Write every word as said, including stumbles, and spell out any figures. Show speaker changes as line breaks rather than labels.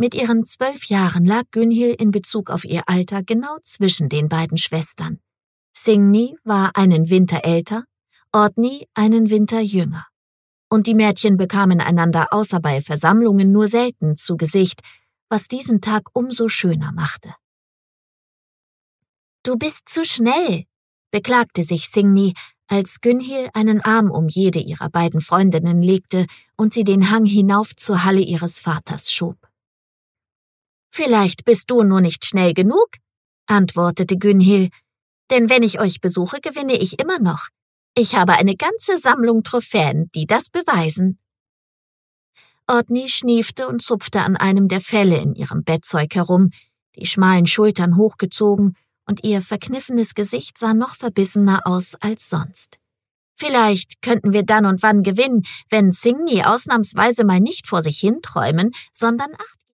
Mit ihren zwölf Jahren lag Günhild in Bezug auf ihr Alter genau zwischen den beiden Schwestern. Signy war einen Winter älter, Ortny einen Winter jünger. Und die Mädchen bekamen einander außer bei Versammlungen nur selten zu Gesicht, was diesen Tag umso schöner machte. »Du bist zu schnell«, beklagte sich Signy, als Günhild einen Arm um jede ihrer beiden Freundinnen legte und sie den Hang hinauf zur Halle ihres Vaters schob. »Vielleicht bist du nur nicht schnell genug«, antwortete Günhild, »denn wenn ich euch besuche, gewinne ich immer noch. Ich habe eine ganze Sammlung Trophäen, die das beweisen.« Ortny schniefte und zupfte an einem der Felle in ihrem Bettzeug herum, die schmalen Schultern hochgezogen, und ihr verkniffenes Gesicht sah noch verbissener aus als sonst. »Vielleicht könnten wir dann und wann gewinnen, wenn Signy ausnahmsweise mal nicht vor sich hinträumen, sondern Acht